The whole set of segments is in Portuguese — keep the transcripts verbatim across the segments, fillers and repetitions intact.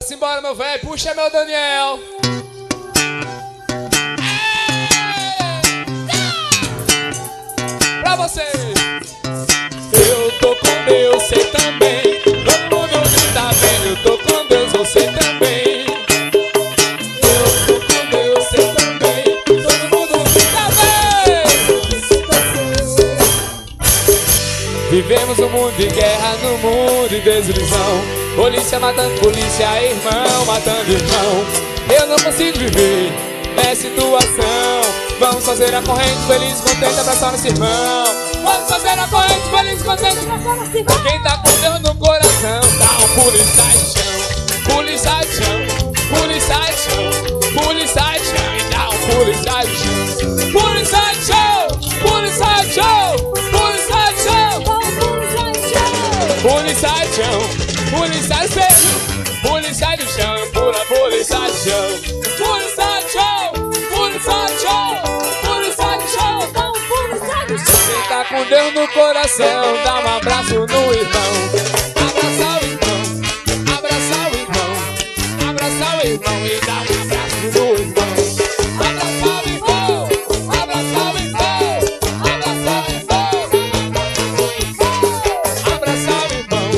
Simbora, meu velho, puxa meu Daniel. Pra você. Eu tô com Deus, você também. Todo mundo grita bem. Eu tô com Deus, você também. Eu tô com Deus, você também. Todo mundo grita bem. Vivemos um mundo de guerra, no mundo de desilusão. Polícia matando polícia, irmão matando irmão. Eu não consigo viver nessa situação. Vamos fazer a corrente feliz, contente, abraçar nosso irmão. Vamos fazer a corrente feliz, contente, abraçar nosso irmão. Quem tá com Deus no coração, dá um pulo e sai de chão. Pulo e sai de chão, pulo e sai de chão, pulo e sai de chão. E dá um pulo e sai de chão. Pulo e sai de chão, pulo e sai de chão, pulo e sai de chão, pulo e sai de chão. Polícia de chão, polícia de chão, pula, polícia de chão, polícia de chão, polícia de chão, polícia de chão, polícia de chão. Quem tá com Deus no coração, dá um abraço no irmão. Abraçar o irmão, abraçar o irmão, abraçar o irmão e dá um abraço no irmão. Abraçar o irmão, abraçar o irmão, abraçar o irmão, abraçar o irmão.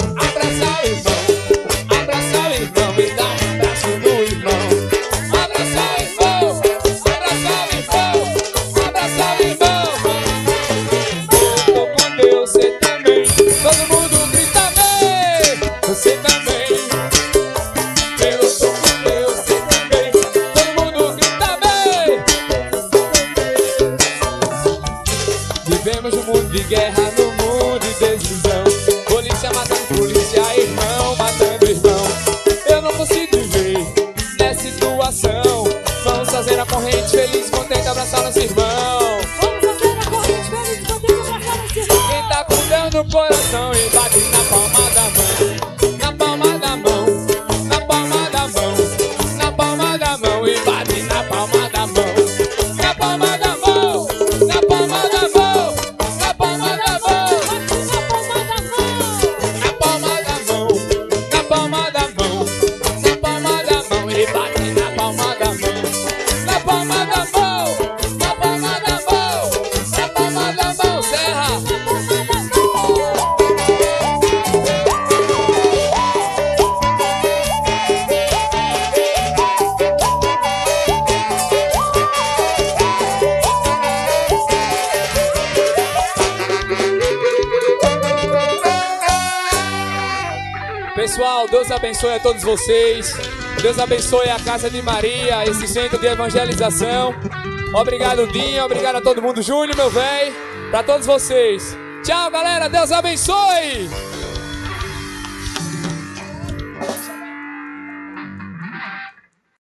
Vivemos um mundo de guerra, no mundo de desilusão. Polícia matando polícia, irmão matando irmão. Eu não consigo viver nessa situação. Vamos fazer a corrente feliz, contente, abraçar nosso irmão. Vamos fazer a corrente feliz, contente, abraçar nosso irmão. Quem tá com Deus no coração e bate na palma da mão. Na palma da mão, na palma da mão, na palma da mão e bate na palma da mão. Na palma da mão, na palma da mão. Na palma da mão, na palma da mão, na palma da mão, na palma da mão, ele bate na palma da mão, na palma da mão, na palma da mão, na palma da mão, serra. Pessoal, Deus abençoe a todos vocês. Deus abençoe a Casa de Maria, esse centro de evangelização. Obrigado, Dinho. Obrigado a todo mundo. Júnior, meu velho. Pra todos vocês. Tchau, galera. Deus abençoe.